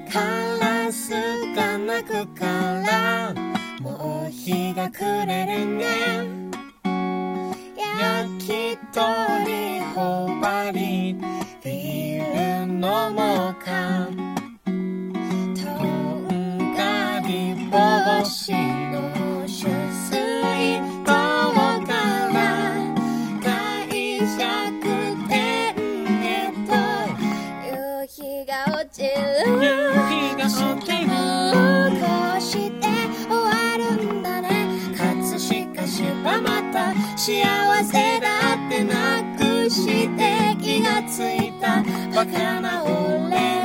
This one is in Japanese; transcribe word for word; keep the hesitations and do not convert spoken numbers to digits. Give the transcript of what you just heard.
カラスが鳴くからもう日が暮れるね。焼き鳥ほばりビール飲もうか。とんがり帽子の取水塔から帝釈天へと夕日が落ちる。夕日が落ちる。こうして終わるんだね。葛飾市はまた幸せだってなくして気がついたバカな俺。